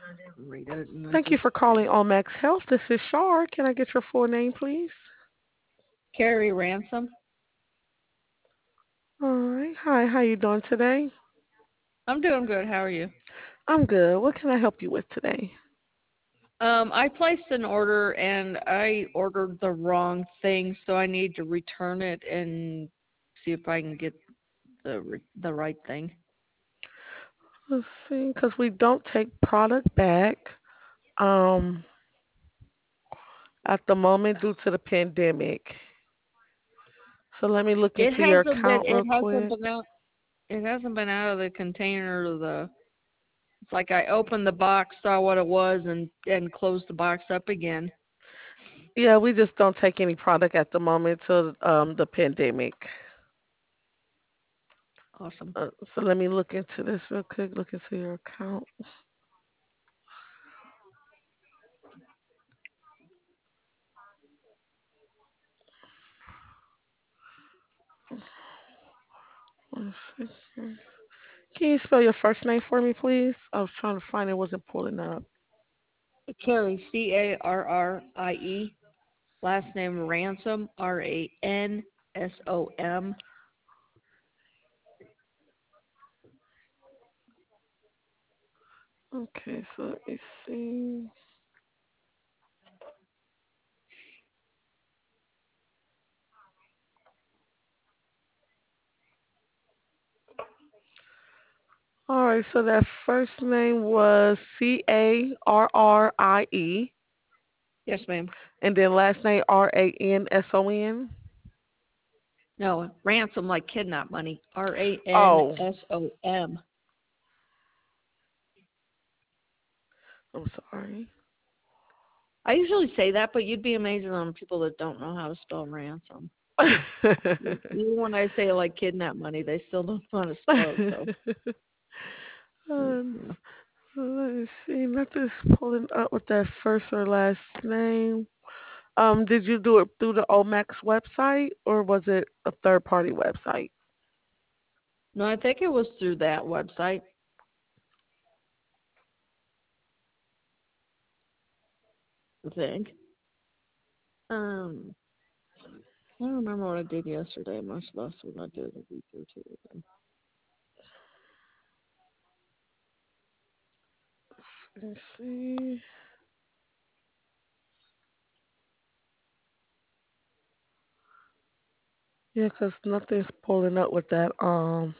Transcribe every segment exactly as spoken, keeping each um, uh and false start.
Read it and then Thank you just for calling Allmax Health. This is Shar. Can I get your full name, please? Carrie Ransom. All right. Hi. How you doing today? I'm doing good. How are you? I'm good. What can I help you with today? Um, I placed an order and I ordered the wrong thing, so I need to return it and see if I can get the re- the right thing. Let's see, because we don't take product back um, at the moment due to the pandemic. So let me look It into your hasn't been account it real hasn't quick. been out it hasn't been out of the container or the it's like I opened the box, saw what it was and and closed the box up again. Yeah, we just don't take any product at the moment till um, the pandemic. Awesome. Uh, so let me look into this real quick. Look into your account. One second. Can you spell your first name for me, please? I was trying to find it. Wasn't pulling up. Carrie, C A R R I E. Last name Ransom, R A N S O M. Okay, so let me see. All right, so that first name was C A R R I E, Yes, ma'am. and then last name R A N S O N. No, ransom like kidnap money. R A N Oh, S O M. I'm sorry. I usually say that, but you'd be amazed on people that don't know how to spell ransom. Even when I say like kidnap money, they still don't know how to spell it. So, um, yeah. so let me see. Nothing's pulling up with that first or last name. Um, did you do it through the Omax website or was it a third party website? No, I think it was through that website. I think. Um, I don't remember what I did yesterday. Much less when I did it a week or two ago. Let's see. Yeah, 'cause nothing's pulling up with that um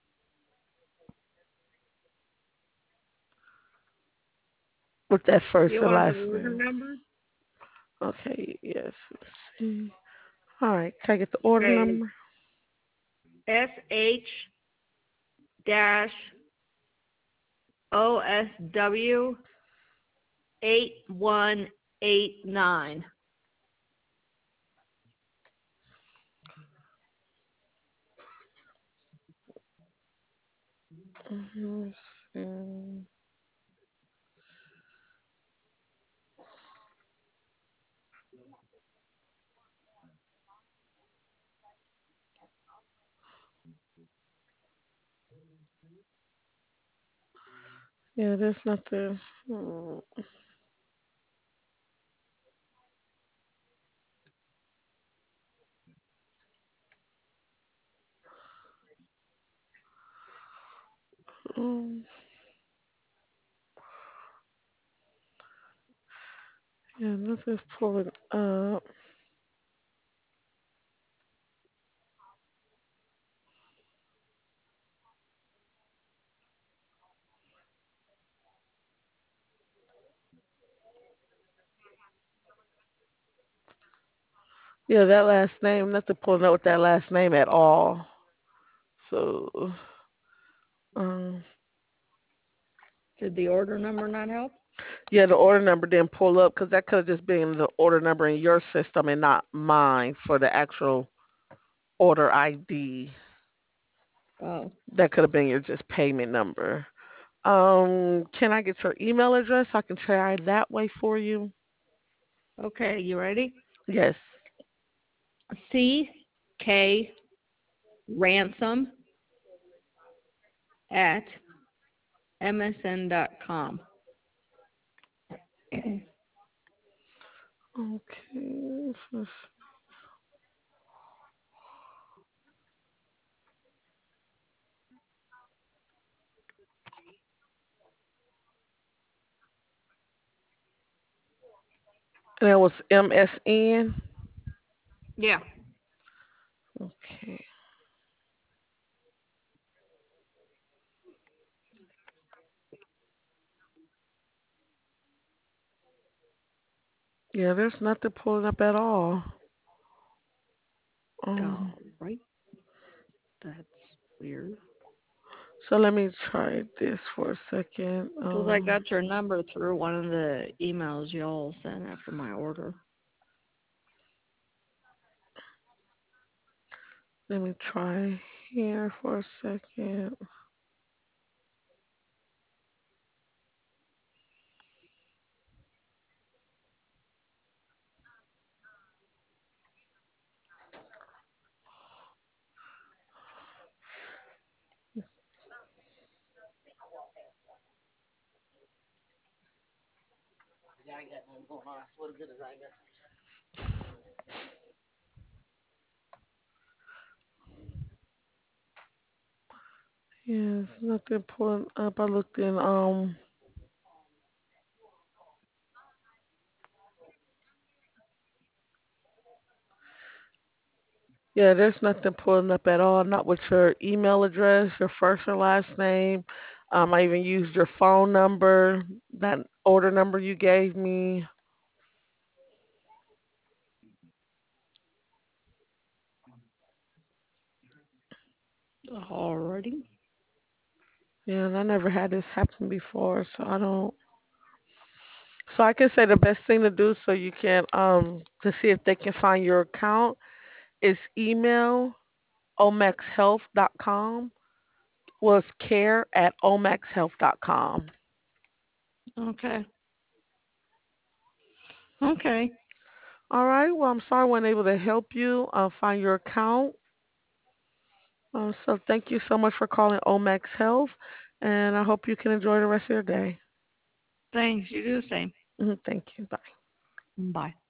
with that first You and want the last order name. number? Okay, yes. Let's see. All right, can I get the order Okay. number? S H dash O S W eight one eight nine. Mhm, let's see. Yeah, there's nothing. Hmm. Um, yeah, nothing's pulling up. Yeah, that last name, nothing pulling up with that last name at all. So, um, Did the order number not help? yeah, the order number didn't pull up because that could have just been the order number in your system and not mine for the actual order I D. Oh, That could have been your just payment number. Um, can I get your email address? I can try that way for you. okay. You ready? Yes. C K ransom at M S N dot com. Okay. And that was M S N. Yeah. Okay. Yeah, there's nothing pulling up at all. Um, All right. That's weird. so let me try this for a second. Because I Um, got your number through one of the emails y'all sent after my order. let me try here for a second. Yes, nothing pulling up. I looked in. Um, yeah, there's nothing pulling up at all. Not with your email address, your first and last name. Um, I even used your phone number, that order number you gave me. Alrighty. Yeah, and I never had this happen before, so I don't. So I can say the best thing to do so you can um to see if they can find your account is email omax health dot com was care at omax health dot com. Okay. Okay. All right. Well, I'm sorry I wasn't able to help you uh, find your account. Uh, so thank you so much for calling Omax Health, and I hope you can enjoy the rest of your day. Thanks. You do the same. Mhm, thank you. Bye. Bye.